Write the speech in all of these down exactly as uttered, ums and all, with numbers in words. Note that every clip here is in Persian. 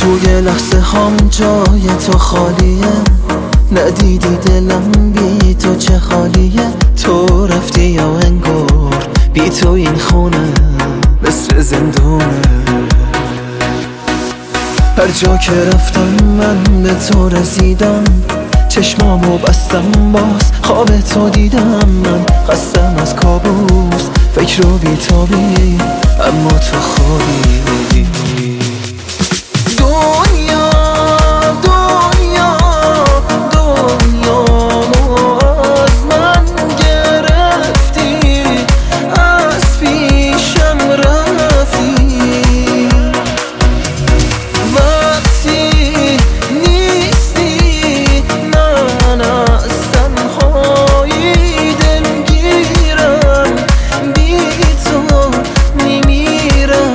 توی لحظه هم جای تو خالیه، ندیدی دلم بی تو چه حالیه. تو رفتی یا انگار بی تو این خونه مثل زندونه. هر جا که رفتم من به تو رسیدم، چشمامو بستم باز خواب تو دیدم. من خستم از کابوس فکر و بیتابی، اما تو خوابی. دنیا دنیا دنیامو از من گرفتی، از پیشم رفتی. وقتی نیستی من از تنهایی دلگیرم، بی تو میمیرم.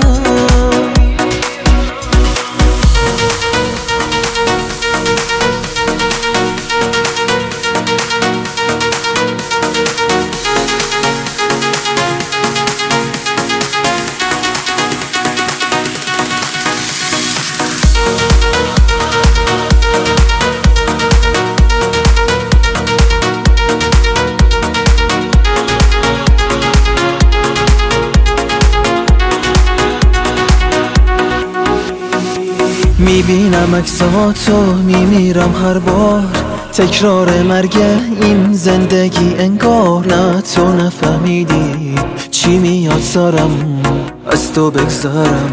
میبینم عکساتو میمیرم هر بار، تکرار مرگ این زندگی انگار. نه تو نفهمیدی چی میاد سرم از تو بگذارم.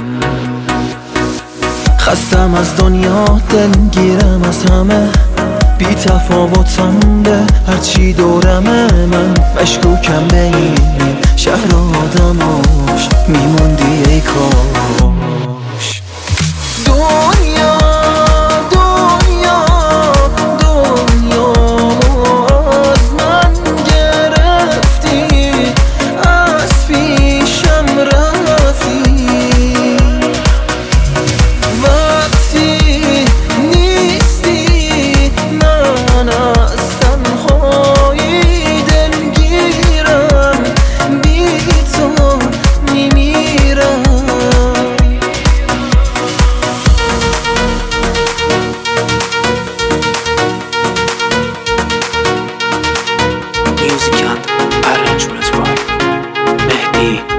خستم از دنیا دلگیرم از همه، بی تفاوتم به هرچی دورمه. من مشکوکم به این شهر آدماش، میموندی ای کاش. دنیا دنیا دنیامو از من گرفتی، از پیشم رفتی. وقتی نیستی من از تنهایی دلگیرم، بی تو میمیرم. Music and arrangements by Mehdi